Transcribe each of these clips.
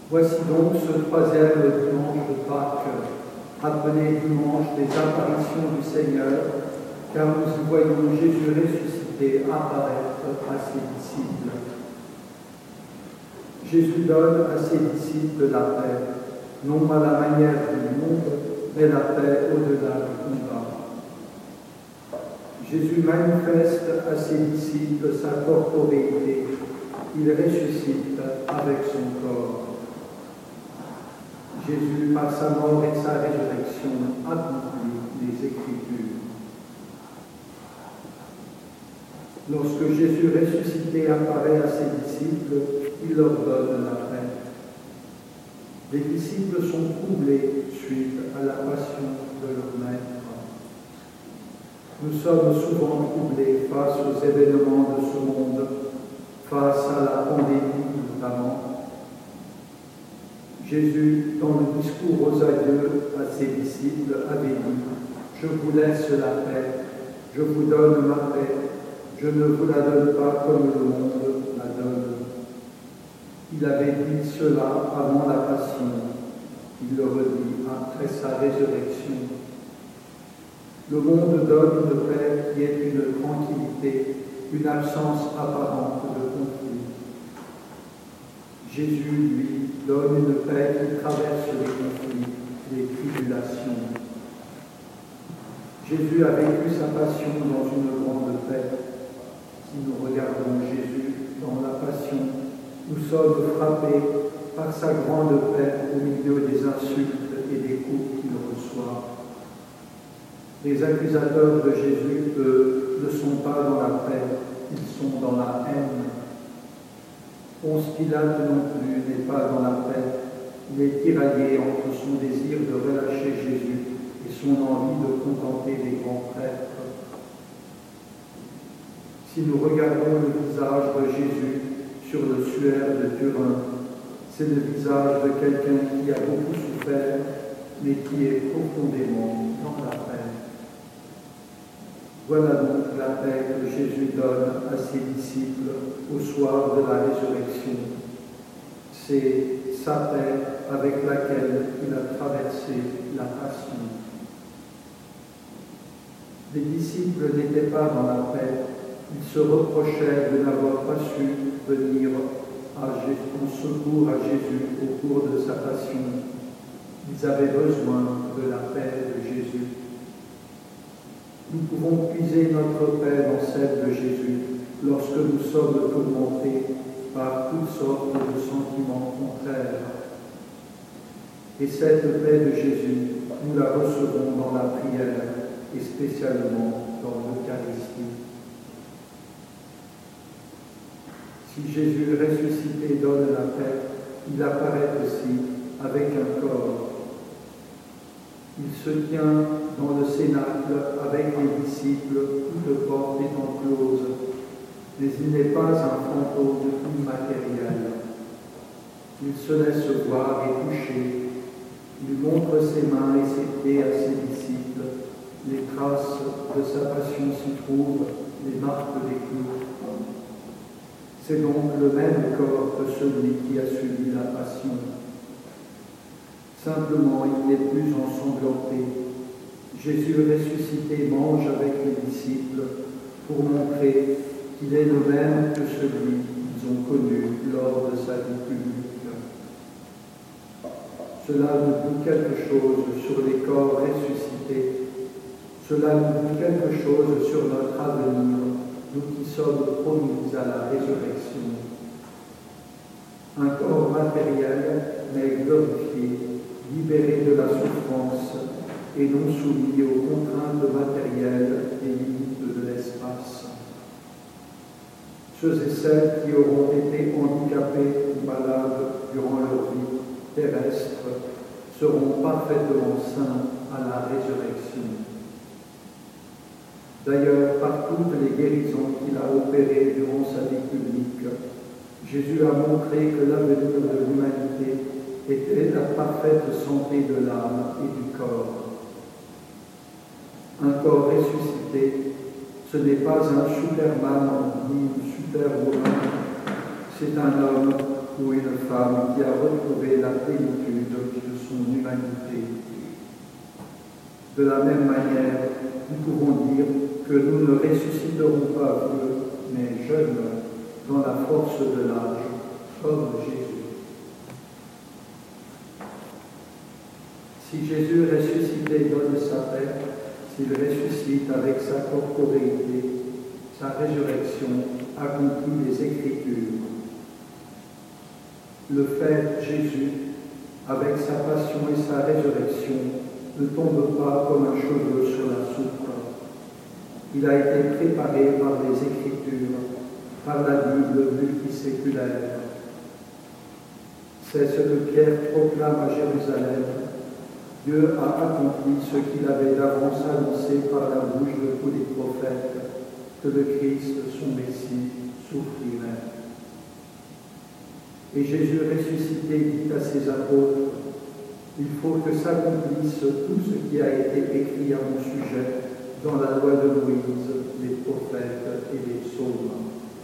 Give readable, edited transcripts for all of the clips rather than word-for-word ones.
Voici donc ce troisième dimanche de Pâques, appelé dimanche des apparitions du Seigneur, car nous y voyons Jésus ressuscité apparaître à ses disciples. Jésus donne à ses disciples la paix, non à la manière du monde, mais la paix au-delà du combat. Jésus manifeste à ses disciples sa corporéité. Il ressuscite avec son corps. Jésus, par sa mort et sa résurrection, accomplit les Écritures. Lorsque Jésus ressuscité apparaît à ses disciples, il leur donne la paix. Les disciples sont troublés suite à la passion de leur Maître. Nous sommes souvent troublés face aux événements de ce monde, face à la pandémie notamment. Jésus, dans le discours aux adieux à ses disciples, avait dit « Je vous laisse la paix, je vous donne ma paix, je ne vous la donne pas comme le monde la donne. » Il avait dit cela avant la passion, il le redit après sa résurrection. Le monde donne une paix qui est une tranquillité, une absence apparente de conflit. Jésus, lui, donne une paix qui traverse les conflits, les tribulations. Jésus a vécu sa passion dans une grande paix. Si nous regardons Jésus dans la passion, nous sommes frappés par sa grande paix au milieu des insultes et des coups qu'il reçoit. Les accusateurs de Jésus, eux, ne sont pas dans la paix, ils sont dans la haine. Ponce Pilate non plus n'est pas dans la paix. Il est tiraillé entre son désir de relâcher Jésus et son envie de contenter les grands prêtres. Si nous regardons le visage de Jésus sur le suaire de Turin, c'est le visage de quelqu'un qui a beaucoup souffert, mais qui est profondément dans la paix. Voilà donc la paix que Jésus donne à ses disciples au soir de la résurrection. C'est sa paix avec laquelle il a traversé la passion. Les disciples n'étaient pas dans la paix. Ils se reprochaient de n'avoir pas su venir en secours à Jésus au cours de sa passion. Ils avaient besoin de la paix de Jésus. Nous pouvons puiser notre paix dans celle de Jésus lorsque nous sommes tourmentés par toutes sortes de sentiments contraires. Et cette paix de Jésus, nous la recevons dans la prière et spécialement dans l'Eucharistie. Si Jésus ressuscité donne la paix, il apparaît aussi avec un corps. Il se tient dans le cénacle avec les disciples, toute porte étant close, mais il n'est pas un fantôme immatériel. Il se laisse voir et toucher. Il montre ses mains et ses pieds à ses disciples. Les traces de sa passion s'y trouvent, les marques des clous. C'est donc le même corps que celui qui a subi la passion. Simplement, il n'est plus ensanglanté. Jésus ressuscité mange avec les disciples pour montrer qu'il est le même que celui qu'ils ont connu lors de sa vie publique. Cela nous dit quelque chose sur les corps ressuscités. Cela nous dit quelque chose sur notre avenir, nous qui sommes promis à la résurrection. Un corps matériel, mais glorifié, libéré de la souffrance et non soumis aux contraintes matérielles et limites de l'espace. Ceux et celles qui auront été handicapés ou malades durant leur vie terrestre seront parfaitement saints à la résurrection. D'ailleurs, par toutes les guérisons qu'il a opérées durant sa vie publique, Jésus a montré que l'avenir de l'humanité était la parfaite santé de l'âme et du corps. Un corps ressuscité, ce n'est pas un superman ni une superwoman, c'est un homme ou une femme qui a retrouvé la plénitude de son humanité. De la même manière, nous pouvons dire que nous ne ressusciterons pas vieux, mais jeunes, dans la force de l'âge, comme Jésus. Si Jésus ressuscité donne sa paix, s'il ressuscite avec sa corporéité, sa résurrection accomplit les Écritures. Le fait Jésus, avec sa passion et sa résurrection, ne tombe pas comme un cheveu sur la soupe. Il a été préparé par les Écritures, par la Bible multiséculaire. C'est ce que Pierre proclame à Jérusalem. Dieu a accompli ce qu'il avait d'avance annoncé par la bouche de tous les prophètes, que le Christ, son Messie, souffrirait. Et Jésus ressuscité dit à ses apôtres, « Il faut que s'accomplisse tout ce qui a été écrit à mon sujet dans la loi de Moïse, les prophètes et les psaumes. »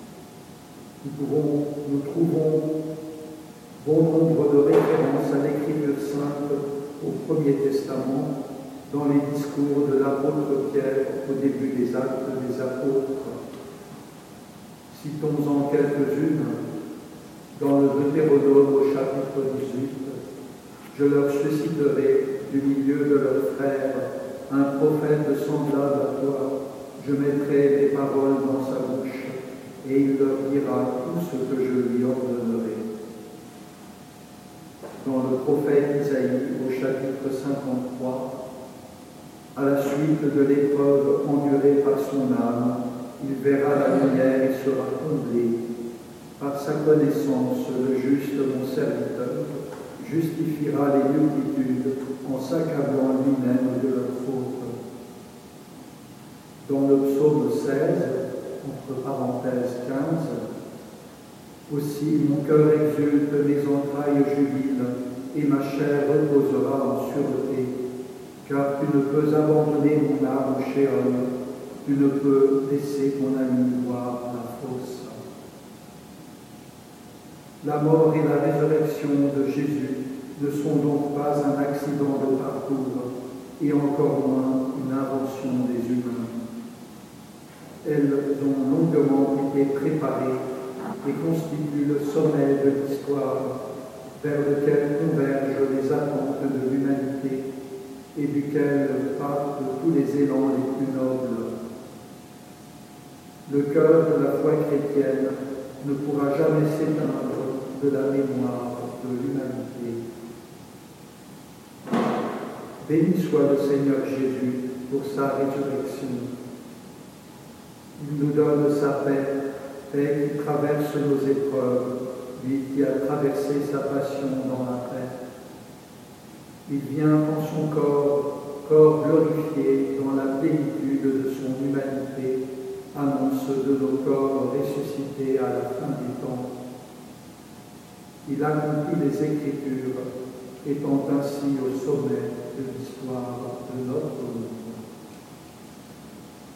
Nous trouvons bon nombre de références à l'Écriture sainte au Premier Testament, dans les discours de l'apôtre Pierre au début des Actes des Apôtres. Citons-en quelques-unes. Dans le Deutéronome au chapitre 18, « Je leur susciterai du milieu de leurs frères un prophète semblable à toi. Je mettrai mes paroles dans sa bouche, et il leur dira tout ce que je lui ordonnerai. » Dans le prophète Isaïe au chapitre 53, « À la suite de l'épreuve endurée par son âme, il verra la lumière et sera comblé. Par sa connaissance, le juste, mon serviteur, justifiera les multitudes en s'accablant lui-même de leurs fautes. » Dans le psaume 16, entre parenthèses 15, « Aussi mon cœur exulte, mes entrailles jubilent, et ma chair reposera en sûreté, car tu ne peux abandonner mon âme au Shéol, tu ne peux laisser ton ami voir la fosse. » La mort et la résurrection de Jésus ne sont donc pas un accident de parcours et encore moins une invention des humains. Elles ont longuement été préparées et constituent le sommet de l'histoire vers lequel convergent les attentes de l'humanité et duquel partent tous les élans les plus nobles. Le cœur de la foi chrétienne ne pourra jamais s'éteindre de la mémoire de l'humanité. Béni soit le Seigneur Jésus pour sa résurrection. Il nous donne sa paix, paix qui traverse nos épreuves, lui qui a traversé sa passion dans la paix. Il vient en son corps glorifié dans la plénitude de son humanité, annonce de nos corps ressuscités à la fin du temps. Il accomplit les Écritures, étant ainsi au sommet de l'histoire de notre monde.